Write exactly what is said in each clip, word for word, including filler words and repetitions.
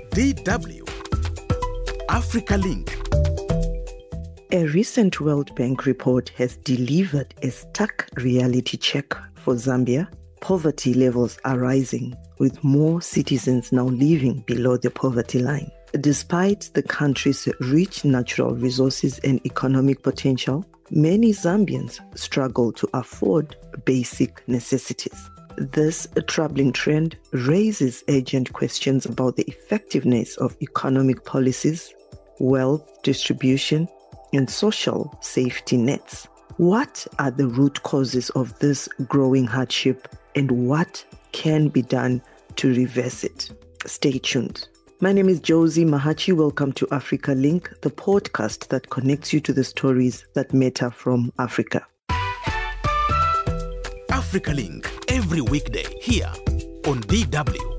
D W Africa Link. A recent World Bank report has delivered a stark reality check for Zambia. Poverty levels are rising, with more citizens now living below the poverty line. Despite the country's rich natural resources and economic potential, many Zambians struggle to afford basic necessities. This troubling trend raises urgent questions about the effectiveness of economic policies, wealth distribution, and social safety nets. What are the root causes of this growing hardship, and what can be done to reverse it? Stay tuned. My name is Josie Mahachi. Welcome to Africa Link, the podcast that connects you to the stories that matter from Africa. Africa Link, every weekday here on D W.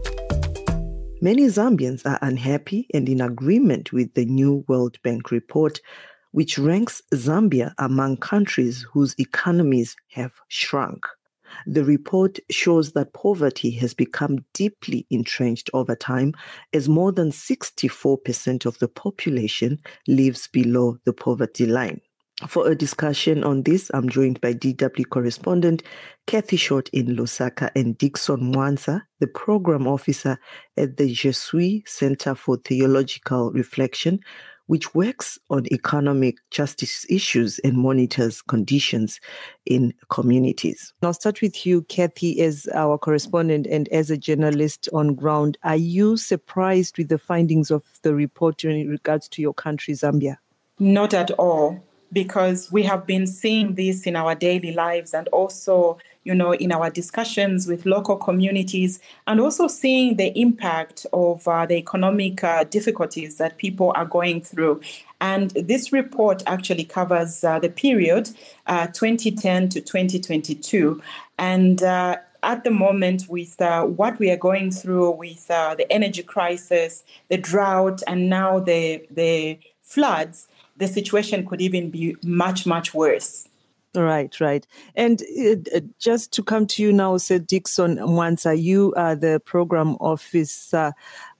Many Zambians are unhappy and in agreement with the new World Bank report, which ranks Zambia among countries whose economies have shrunk. The report shows that poverty has become deeply entrenched over time, as more than sixty-four percent of the population lives below the poverty line. For a discussion on this, I'm joined by D W correspondent Kathy Short in Lusaka and Dickson Mwansa, the program officer at the Jesui Center for Theological Reflection, which works on economic justice issues and monitors conditions in communities. I'll start with you, Kathy, as our correspondent and as a journalist on ground. Are you surprised with the findings of the report in regards to your country, Zambia? Not at all, because we have been seeing this in our daily lives and also, you know, in our discussions with local communities, and also seeing the impact of uh, the economic uh, difficulties that people are going through. And this report actually covers uh, the period uh, twenty ten to twenty twenty-two. And uh, at the moment, with uh, what we are going through with uh, the energy crisis, the drought, and now the the floods, the situation could even be much, much worse. Right, right. And uh, just to come to you now, Sir Dickson Mwansa, you are the program officer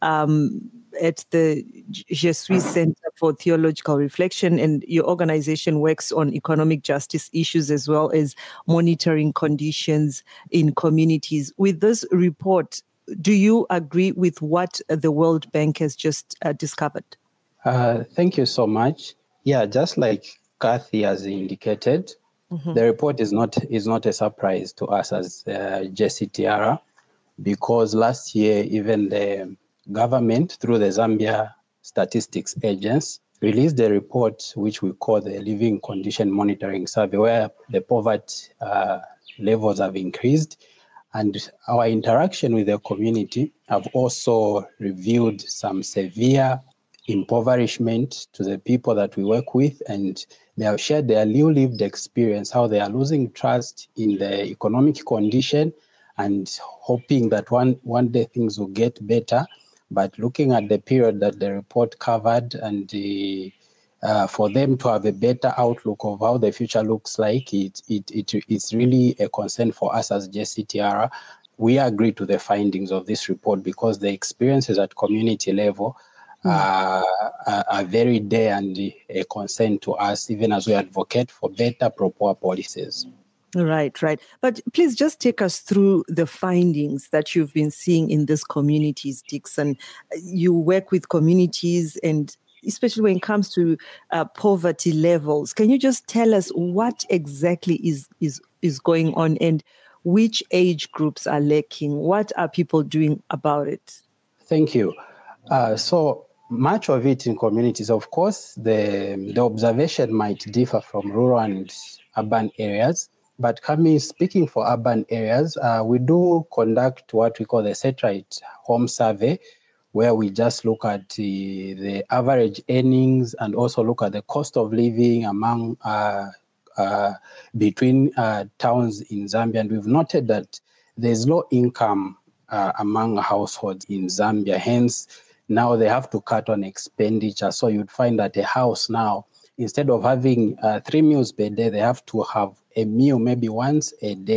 um, at the Jesui Center for Theological Reflection, and your organization works on economic justice issues as well as monitoring conditions in communities. With this report, do you agree with what the World Bank has just uh, discovered? Uh, thank you so much. Yeah, just like Kathy has indicated, mm-hmm. the report is not is not a surprise to us as uh, J C T R, because last year even the government through the Zambia Statistics Agency released a report which we call the Living Condition Monitoring Survey, where the poverty uh, levels have increased, and our interaction with the community have also revealed some severe impoverishment to the people that we work with, and they have shared their new lived experience, how they are losing trust in the economic condition and hoping that one, one day things will get better. But looking at the period that the report covered, and the, uh, for them to have a better outlook of how the future looks like, it, it, it, it's really a concern for us as J C T R. We agree to the findings of this report because the experiences at community level Uh, are, are very there and a concern to us, even as we advocate for better pro-poor policies. Right, right. But please just take us through the findings that you've been seeing in these communities, Dickson. You work with communities, and especially when it comes to uh, poverty levels. Can you just tell us what exactly is, is, is going on, and which age groups are lacking? What are people doing about it? Thank you. Uh, so, much of it in communities, of course, the, the observation might differ from rural and urban areas. But coming, speaking for urban areas, uh, we do conduct what we call the satellite home survey, where we just look at the, the average earnings and also look at the cost of living among uh, uh, between uh, towns in Zambia. And we've noted that there's low income uh, among households in Zambia. Hence, now they have to cut on expenditure. So you'd find that a house now, instead of having uh, three meals per day, they have to have a meal maybe once a day.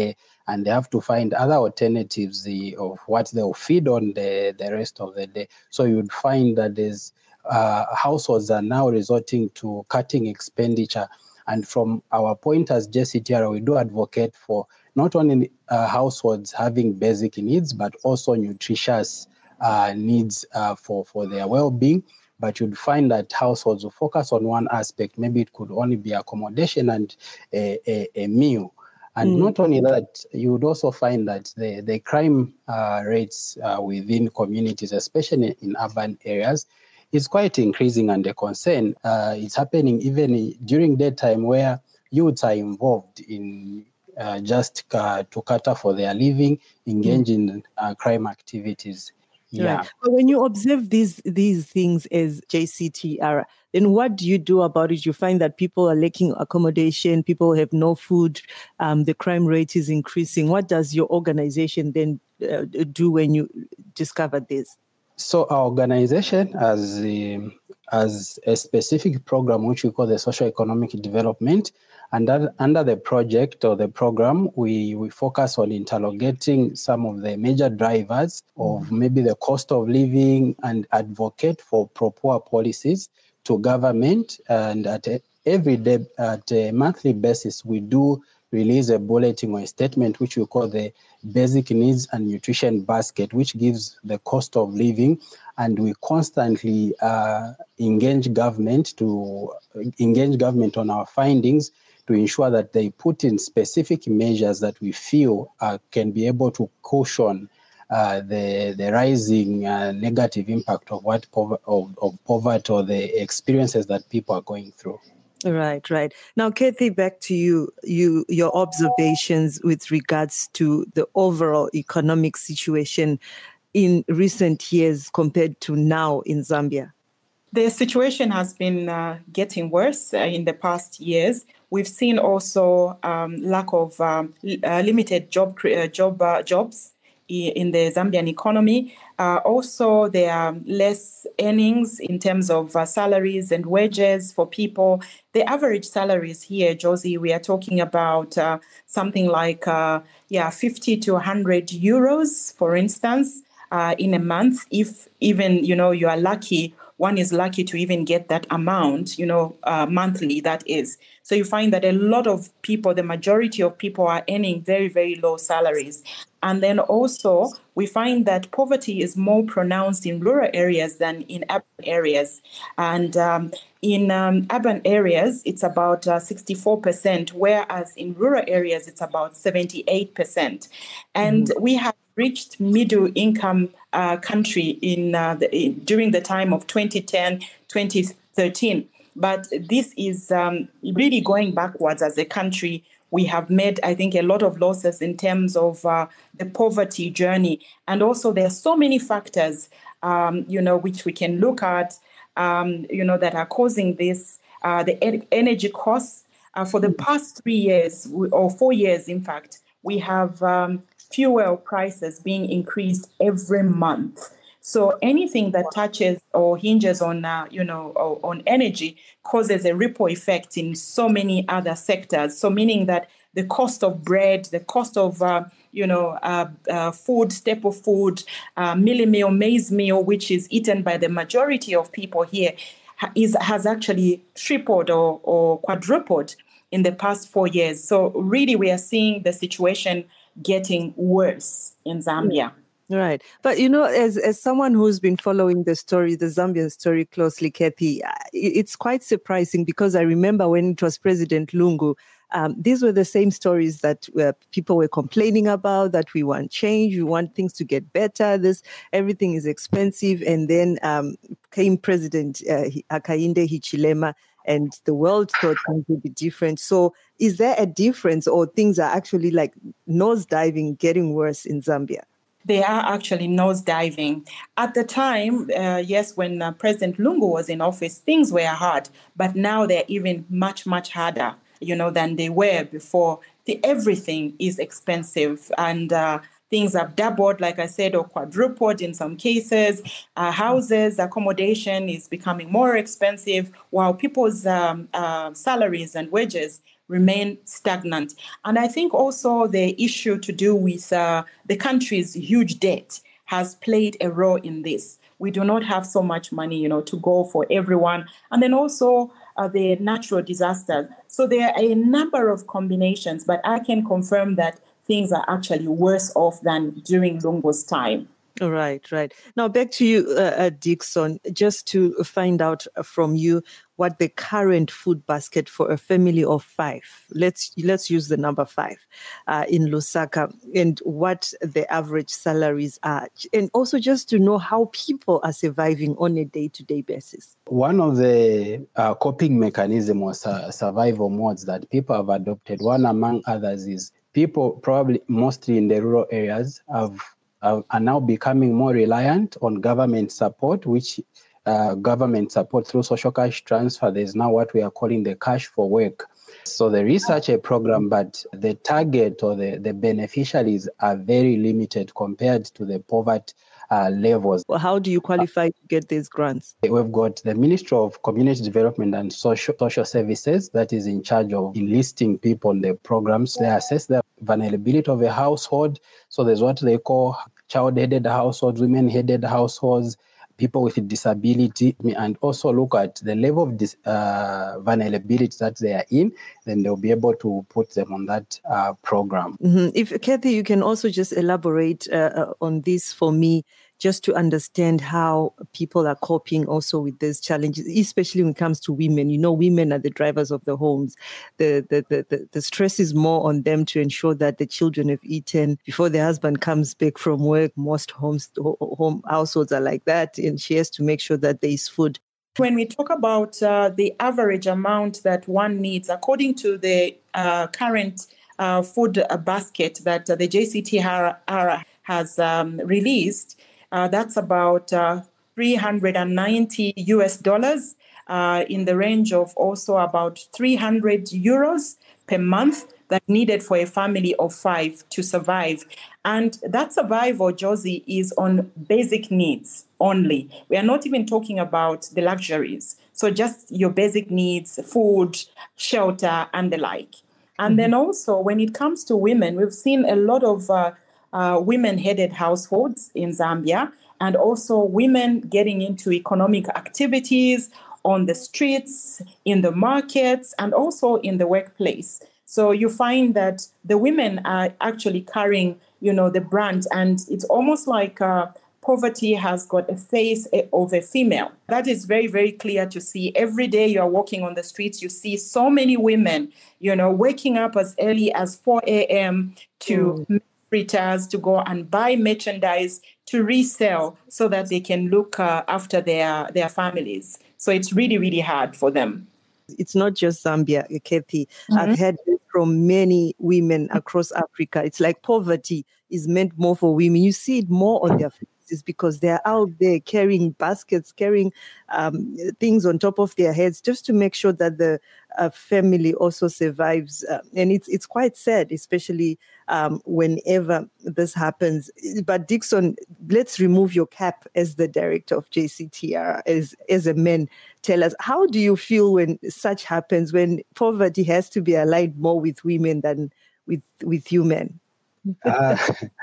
and they have to find other alternatives the, of what they'll feed on the, the rest of the day. So you'd find that there's uh, households are now resorting to cutting expenditure. And from our point as J C T R, we do advocate for not only uh, households having basic needs, but also nutritious uh, needs uh, for, for their well-being. But you'd find that households will focus on one aspect. Maybe it could only be accommodation and a, a, a meal. And mm. not only that, you would also find that the, the crime uh, rates uh, within communities, especially in urban areas, is quite increasing and a concern. Uh, it's happening even during daytime where youths are involved in uh, just uh, to cater for their living, engage mm. in uh, crime activities. Yeah. Right. But when you observe these these things as J C T R, then what do you do about it? You find that people are lacking accommodation, people have no food, um, the crime rate is increasing. What does your organization then uh, do when you discover this? So our organization has, um, has a specific program which we call the Socio-Economic Development. And that, under the project or the program, we, we focus on interrogating some of the major drivers of maybe the cost of living and advocate for pro-poor policies to government. And at a, every day, at a monthly basis, we do release a bulletin or a statement which we call the Basic Needs and Nutrition Basket, which gives the cost of living. And we constantly uh, engage government to engage government on our findings to ensure that they put in specific measures that we feel uh, can be able to cushion uh, the the rising uh, negative impact of what of, of poverty or the experiences that people are going through. Right, right. Now, Kathy, back to you. You, your observations with regards to the overall economic situation in recent years compared to now in Zambia. The situation has been uh, getting worse uh, in the past years. We've seen also um, lack of um, uh, limited job uh, job uh, jobs in the Zambian economy. Uh, also, there are less earnings in terms of uh, salaries and wages for people. The average salaries here, Josie, we are talking about uh, something like uh, yeah, fifty to one hundred euros, for instance, uh, in a month. If even, you know, you are lucky, one is lucky to even get that amount, you know, uh, monthly, that is. So you find that a lot of people, the majority of people are earning very, very low salaries. And then also we find that poverty is more pronounced in rural areas than in urban areas. And um, in um, urban areas, it's about uh, sixty-four percent, whereas in rural areas, it's about seventy-eight percent. And mm-hmm. we have reached middle income uh, country in, uh, the, in during the time of twenty ten, twenty thirteen. But this is um, really going backwards as a country. We have made, I think, a lot of losses in terms of uh, the poverty journey. And also there are so many factors, um, you know, which we can look at, um, you know, that are causing this. Uh, the en- energy costs uh, for the past three years or four years, in fact, we have um, fuel prices being increased every month. So anything that touches or hinges on, uh, you know, on energy causes a ripple effect in so many other sectors. So meaning that the cost of bread, the cost of, uh, you know, uh, uh, food, staple food, uh, mealie meal, maize meal, which is eaten by the majority of people here, is has actually tripled or, or quadrupled in the past four years. So really, we are seeing the situation getting worse in Zambia. Yeah. Right. But, you know, as as someone who's been following the story, the Zambian story closely, Kathy, it's quite surprising because I remember when it was President Lungu, um, these were the same stories that uh, people were complaining about, that we want change, we want things to get better, this, everything is expensive. And then um, came President uh, Hakainde Hichilema, and the world thought things would be different. So is there a difference, or things are actually like nosediving, getting worse in Zambia? They are actually nosediving. At the time, uh, yes, when uh, President Lungu was in office, things were hard, but now they're even much, much harder, you know, than they were before. The, everything is expensive, and uh, things have doubled, like I said, or quadrupled in some cases. Uh, houses, accommodation is becoming more expensive, while people's um, uh, salaries and wages remain stagnant. And I think also the issue to do with uh, the country's huge debt has played a role in this. We do not have so much money, you know, to go for everyone. And then also uh, the natural disasters. So there are a number of combinations, but I can confirm that things are actually worse off than during Lungo's time. Right, right. Now back to you, uh, uh, Dixon, just to find out from you what the current food basket for a family of five, let's let's use the number five, uh, in Lusaka, and what the average salaries are. And also just to know how people are surviving on a day-to-day basis. One of the uh, coping mechanisms or su- survival modes that people have adopted, one among others, is people probably mostly in the rural areas have are now becoming more reliant on government support, which uh, government support through social cash transfer. There's now what we are calling the cash for work. So there is such a program, but the target or the, the beneficiaries are very limited compared to the poverty uh, levels. Well, how do you qualify to get these grants? We've got the Ministry of Community Development and Social, Social Services that is in charge of enlisting people in the programs. They assess the vulnerability of a household. So there's what they call child-headed households, women-headed households, people with disability, and also look at the level of dis, uh, vulnerability that they are in, then they'll be able to put them on that uh, program. Mm-hmm. If Kathy, you can also just elaborate uh, on this for me, just to understand how people are coping also with these challenges, especially when it comes to women. You know, women are the drivers of the homes. The, the, the, the, the stress is more on them to ensure that the children have eaten before the husband comes back from work. Most homes, home households are like that, and she has to make sure that there is food. When we talk about uh, the average amount that one needs, according to the uh, current uh, food basket that uh, the J C T R has um, released, Uh, that's about uh, three hundred ninety U S dollars, uh, in the range of also about three hundred euros per month that's needed for a family of five to survive. And that survival, Josie, is on basic needs only. We are not even talking about the luxuries. So just your basic needs, food, shelter, and the like. And mm-hmm. then also when it comes to women, we've seen a lot of uh, Uh, women-headed households in Zambia, and also women getting into economic activities on the streets, in the markets, and also in the workplace. So you find that the women are actually carrying, you know, the brand, and it's almost like uh, poverty has got a face of a female. That is very, very clear to see. Every day you are walking on the streets, you see so many women, you know, waking up as early as four a.m. to mm. retailers to go and buy merchandise to resell so that they can look uh, after their, their families. So it's really, really hard for them. It's not just Zambia, Kathy. Mm-hmm. I've heard from many women across Africa. It's like poverty is meant more for women. You see it more on their faces because they're out there carrying baskets, carrying um, things on top of their heads just to make sure that the uh, family also survives. Uh, and it's it's quite sad, especially um, whenever this happens. But Dixon, let's remove your cap as the director of J C T R, as, as a man. Tell us, how do you feel when such happens, when poverty has to be aligned more with women than with, with you men? uh,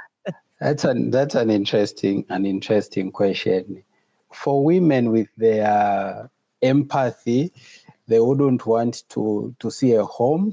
that's an that's an interesting an interesting question. For women with their empathy, they wouldn't want to to see a home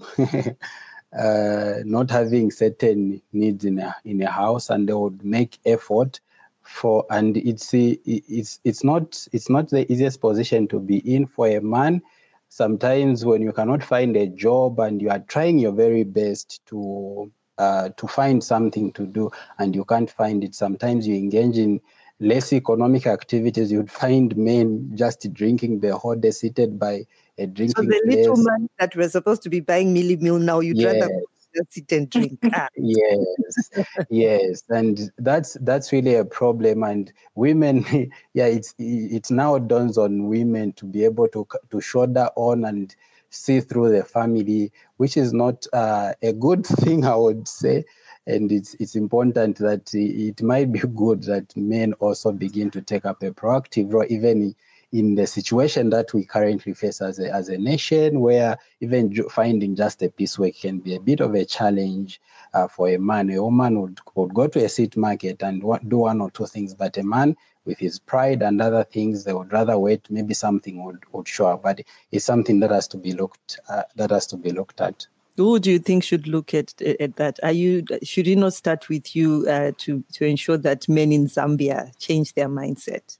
uh, not having certain needs in a in a house, and they would make effort for. And it's it's it's not it's not the easiest position to be in for a man. Sometimes when you cannot find a job and you are trying your very best to uh, to find something to do and you can't find it, sometimes you engage in less economic activities. You'd find men just drinking the whole day seated by a drinking So the place. little money that we're supposed to be buying Millie Meal now, you'd yes. rather just sit and drink. Ah. yes, yes, and that's that's really a problem. And women, yeah, it's it's now dawns on women to be able to to shoulder on and see through the family, which is not uh, a good thing, I would say. And it's it's important that it might be good that men also begin to take up a proactive role, even in the situation that we currently face as a, as a nation, where even finding just a piece work can be a bit of a challenge uh, for a man. A woman would, would go to a seed market and do one or two things, but a man with his pride and other things, they would rather wait. Maybe something would, would show up, but it's something that has to be looked uh, that has to be looked at. Who do you think should look at at that? Are you should it not start with you uh, to to ensure that men in Zambia change their mindset?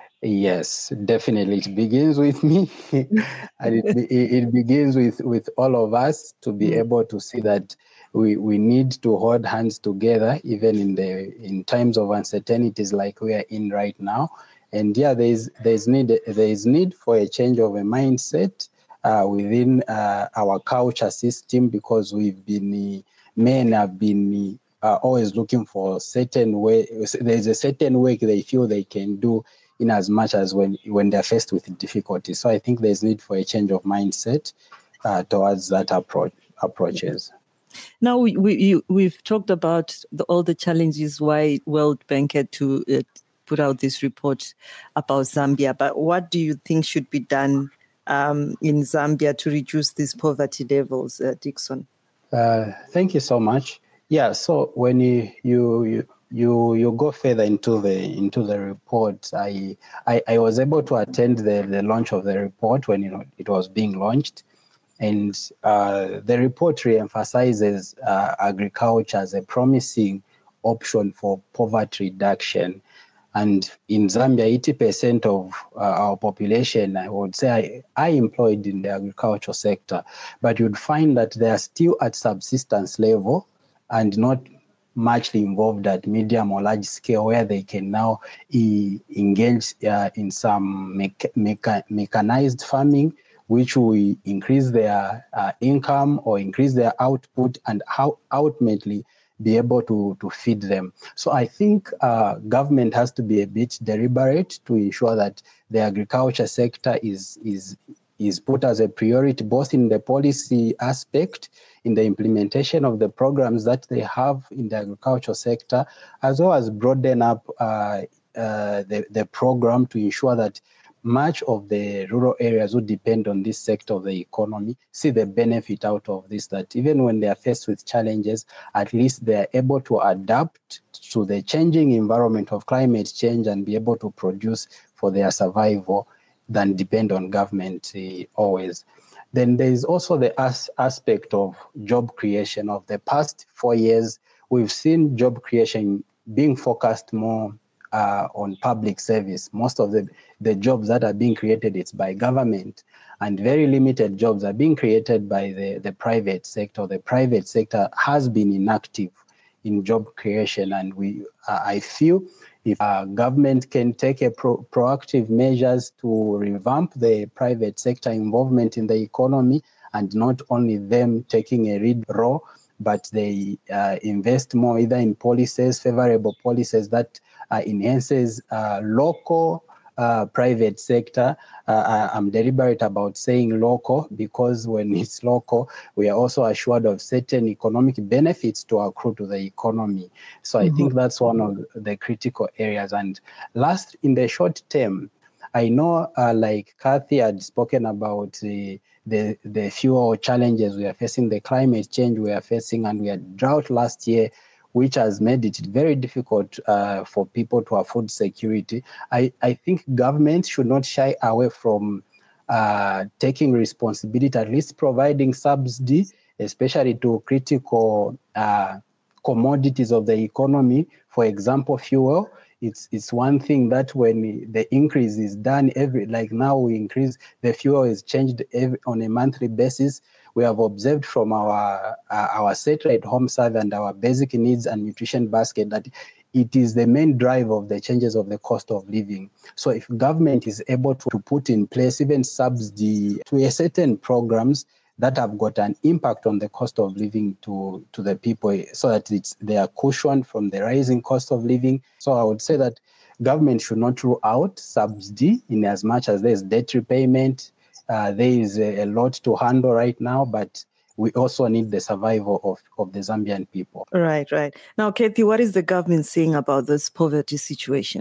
Yes, definitely. It begins with me, and it, it begins with, with all of us to be mm. able to see that we, we need to hold hands together, even in the in times of uncertainties like we are in right now. And yeah, there is there is need there is need for a change of a mindset uh, within uh, our culture system, because we've been men have been uh, always looking for certain way. There's a certain work they feel they can do, in as much as when, when they're faced with difficulties. So I think there's need for a change of mindset uh, towards that approach approaches. Now, we, we, you, we've talked about the, all the challenges why World Bank had to uh, put out this report about Zambia, but what do you think should be done um, in Zambia to reduce these poverty levels, uh, Dickson? Uh, thank you so much. Yeah, so when you, you, you You you go further into the into the report. I I, I was able to attend the, the launch of the report when you know it was being launched, and uh, the report re-emphasizes uh, agriculture as a promising option for poverty reduction. And in Zambia, eighty percent of uh, our population, I would say, are employed in the agricultural sector, but you'd find that they are still at subsistence level and not much involved at medium or large scale, where they can now e- engage uh, in some mecha- mecha- mechanized farming, which will increase their uh, income or increase their output, and how ultimately be able to, to feed them. So I think uh, government has to be a bit deliberate to ensure that the agriculture sector is is is put as a priority, both in the policy aspect, in the implementation of the programs that they have in the agricultural sector, as well as broaden up uh, uh, the, the program to ensure that much of the rural areas who depend on this sector of the economy see the benefit out of this, that even when they are faced with challenges, at least they are able to adapt to the changing environment of climate change and be able to produce for their survival than depend on government uh, always. Then there is also the as- aspect of job creation. Of the past four years, we've seen job creation being focused more uh, on public service. Most of the, the jobs that are being created, it's by government, and very limited jobs are being created by the, the private sector. The private sector has been inactive in job creation, and we, uh, I feel if uh, government can take a pro- proactive measures to revamp the private sector involvement in the economy, and not only them taking a lead role, but they uh, invest more either in policies, favorable policies that uh, enhances uh, local uh, private sector. Uh, I'm deliberate about saying local, because when it's local, we are also assured of certain economic benefits to accrue to the economy. So mm-hmm. I think that's one of the critical areas. And last, in the short term, I know uh, like Kathy had spoken about the, the, the fuel challenges we are facing, the climate change we are facing, and we had drought last year, which has made it very difficult uh, for people to afford security. I, I think government should not shy away from uh, taking responsibility, at least providing subsidy, especially to critical uh, commodities of the economy. For example, fuel. It's it's one thing that when the increase is done every, like now we increase, the fuel is changed every, on a monthly basis. We have observed from our uh, our satellite home survey and our basic needs and nutrition basket that it is the main drive of the changes of the cost of living. So if government is able to, to put in place even subsidy to a certain programs that have got an impact on the cost of living to, to the people, so that it's they are cushioned from the rising cost of living. So I would say that government should not rule out subsidy in as much as there's debt repayment. Uh, there is a, a lot to handle right now, but we also need the survival of, of the Zambian people. Right, right. Now, Kathy, what is the government saying about this poverty situation?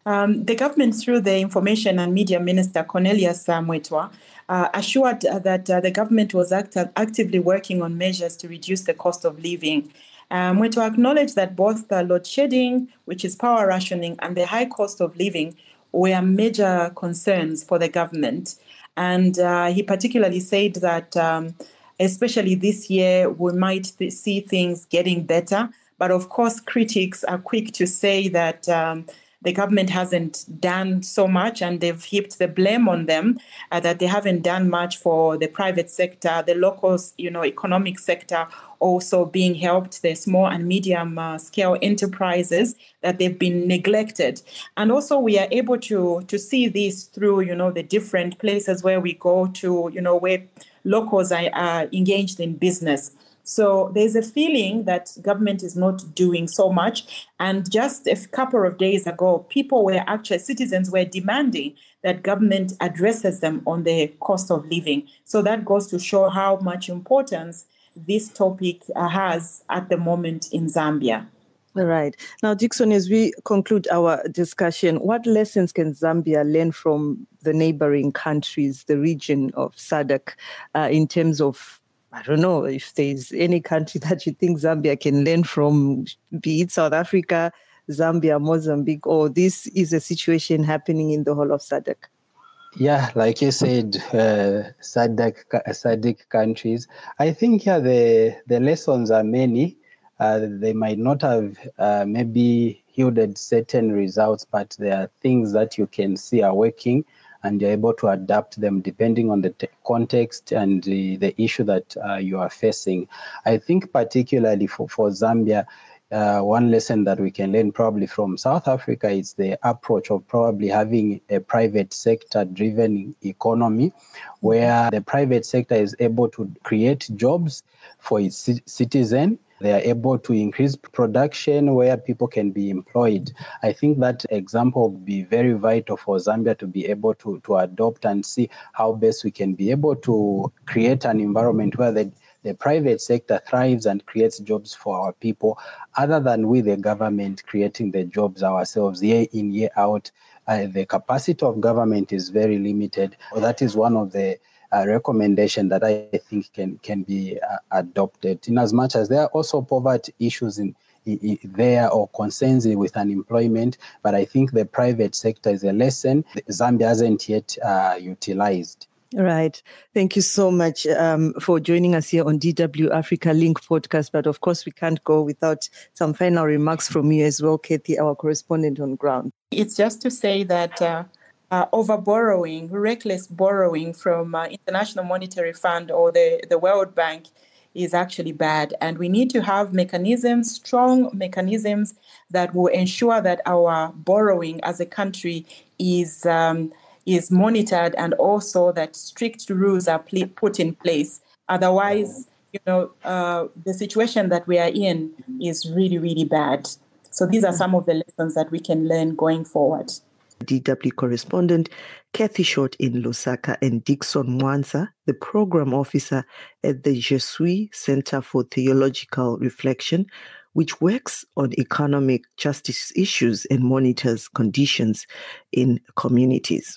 Um, the government, through the Information and Media Minister, Cornelius Mwetwa, uh, assured uh, that uh, the government was act- actively working on measures to reduce the cost of living. Um, Mwetwa acknowledged that both the load shedding, which is power rationing, and the high cost of living were major concerns for the government. And uh, he particularly said that, um, especially this year, we might th- see things getting better. But of course, critics are quick to say that um, the government hasn't done so much, and they've heaped the blame on them, uh, that they haven't done much for the private sector, the local, you know, economic sector also being helped, the small and medium uh, scale enterprises, that they've been neglected. And also we are able to, to see this through, you know, the different places where we go to, you know, where locals are, are engaged in business. So there's a feeling that government is not doing so much. And just a couple of days ago, people were actually, citizens were demanding that government addresses them on the cost of living. So that goes to show how much importance this topic uh, has at the moment in Zambia. All right. Now, Dickson, as we conclude our discussion, what lessons can Zambia learn from the neighboring countries, the region of S A D C, uh, in terms of, I don't know, if there's any country that you think Zambia can learn from, be it South Africa, Zambia, Mozambique, or this is a situation happening in the whole of S A D C? Yeah, like you said, uh, S A D C, S A D C countries. I think yeah, the the lessons are many. Uh, they might not have uh, maybe yielded certain results, but there are things that you can see are working, and you're able to adapt them depending on the t- context and the, the issue that uh, you are facing. I think particularly for, for Zambia, Uh, one lesson that we can learn probably from South Africa is the approach of probably having a private sector-driven economy, where the private sector is able to create jobs for its c- citizen. They are able to increase production where people can be employed. I think that example would be very vital for Zambia to be able to, to adopt and see how best we can be able to create an environment where the The private sector thrives and creates jobs for our people, other than we, the government, creating the jobs ourselves year in, year out. Uh, the capacity of government is very limited. That is one of the uh, recommendations that I think can, can be uh, adopted. In as much as there are also poverty issues in, in there or concerns with unemployment, but I think the private sector is a lesson Zambia hasn't yet uh, utilized. Right. Thank you so much um, for joining us here on D W Africa Link podcast. But of course, we can't go without some final remarks from you as well, Kathy, our correspondent on ground. It's just to say that uh, uh, over borrowing, reckless borrowing from uh, International Monetary Fund or the, the World Bank is actually bad. And we need to have mechanisms, strong mechanisms that will ensure that our borrowing as a country is um, is monitored, and also that strict rules are pl- put in place. Otherwise, you know, uh, the situation that we are in is really, really bad. So these are some of the lessons that we can learn going forward. D W correspondent Kathy Short in Lusaka and Dickson Mwanza, the program officer at the Je Suis Center for Theological Reflection, which works on economic justice issues and monitors conditions in communities.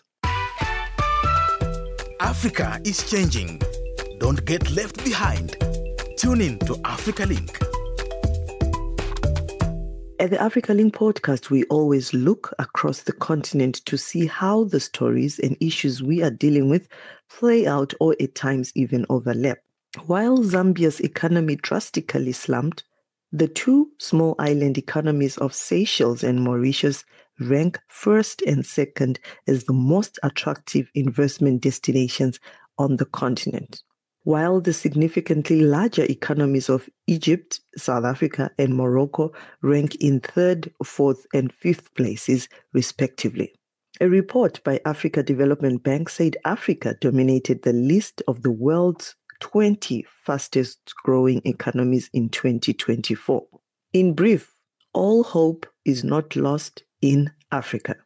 Africa is changing. Don't get left behind. Tune in to Africa Link. At the Africa Link podcast, we always look across the continent to see how the stories and issues we are dealing with play out or at times even overlap. While Zambia's economy drastically slumped, the two small island economies of Seychelles and Mauritius rank first and second as the most attractive investment destinations on the continent, while the significantly larger economies of Egypt, South Africa, and Morocco rank in third, fourth, and fifth places, respectively. A report by Africa Development Bank said Africa dominated the list of the world's twenty fastest-growing economies in twenty twenty-four. In brief, all hope is not lost in Africa.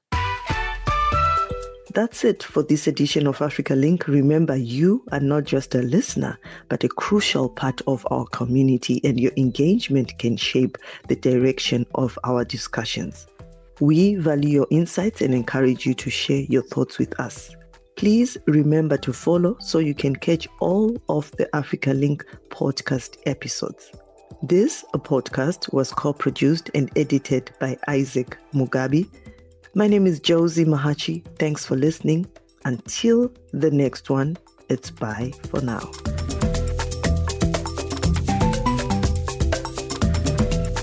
That's it for this edition of Africa Link. Remember, you are not just a listener, but a crucial part of our community, and your engagement can shape the direction of our discussions. We value your insights and encourage you to share your thoughts with us. Please remember to follow so you can catch all of the Africa Link podcast episodes. This podcast was co-produced and edited by Isaac Mugabi. My name is Josie Mahachi. Thanks for listening. Until the next one, it's bye for now.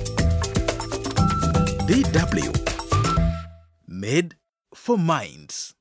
D W. Made for Minds.